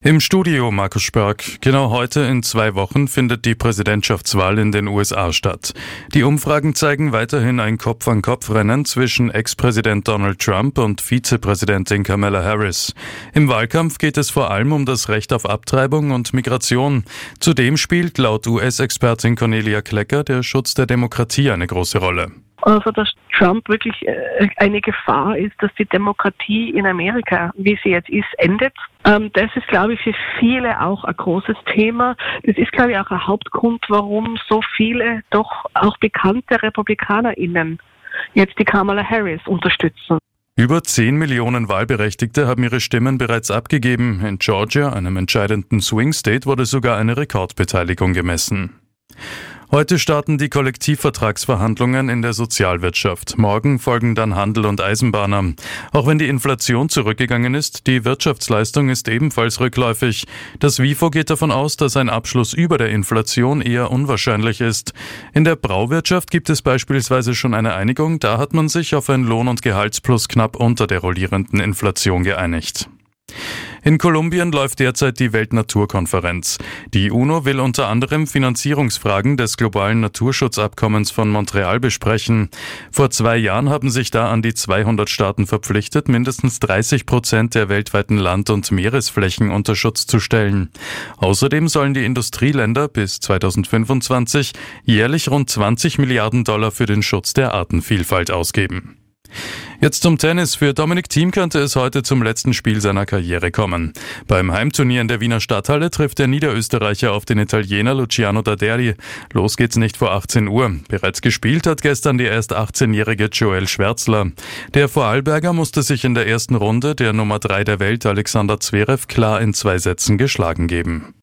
Im Studio Markus Spörk. Genau heute in 2 Wochen findet die Präsidentschaftswahl in den USA statt. Die Umfragen zeigen weiterhin ein Kopf-an-Kopf-Rennen zwischen Ex-Präsident Donald Trump und Vizepräsidentin Kamala Harris. Im Wahlkampf geht es vor allem um das Recht auf Abtreibung und Migration. Zudem spielt laut US-Expertin Cornelia Klecker der Schutz der Demokratie eine große Rolle. Also, dass Trump wirklich eine Gefahr ist, dass die Demokratie in Amerika, wie sie jetzt ist, endet. Das ist, glaube ich, für viele auch ein großes Thema. Das ist, glaube ich, auch ein Hauptgrund, warum so viele doch auch bekannte RepublikanerInnen jetzt die Kamala Harris unterstützen. Über 10 Millionen Wahlberechtigte haben ihre Stimmen bereits abgegeben. In Georgia, einem entscheidenden Swing State, wurde sogar eine Rekordbeteiligung gemessen. Heute starten die Kollektivvertragsverhandlungen in der Sozialwirtschaft. Morgen folgen dann Handel und Eisenbahner. Auch wenn die Inflation zurückgegangen ist, die Wirtschaftsleistung ist ebenfalls rückläufig. Das WIFO geht davon aus, dass ein Abschluss über der Inflation eher unwahrscheinlich ist. In der Brauwirtschaft gibt es beispielsweise schon eine Einigung. Da hat man sich auf ein Lohn- und Gehaltsplus knapp unter der rollierenden Inflation geeinigt. In Kolumbien läuft derzeit die Weltnaturkonferenz. Die UNO will unter anderem Finanzierungsfragen des globalen Naturschutzabkommens von Montreal besprechen. Vor 2 Jahren haben sich da an die 200 Staaten verpflichtet, mindestens 30% der weltweiten Land- und Meeresflächen unter Schutz zu stellen. Außerdem sollen die Industrieländer bis 2025 jährlich rund $20 Milliarden für den Schutz der Artenvielfalt ausgeben. Jetzt zum Tennis. Für Dominic Thiem könnte es heute zum letzten Spiel seiner Karriere kommen. Beim Heimturnier in der Wiener Stadthalle trifft der Niederösterreicher auf den Italiener Luciano Daderi. Los geht's nicht vor 18 Uhr. Bereits gespielt hat gestern die erst 18-jährige Joel Schwärzler. Der Vorarlberger musste sich in der ersten Runde der Nummer 3 der Welt Alexander Zverev klar in 2 Sätzen geschlagen geben.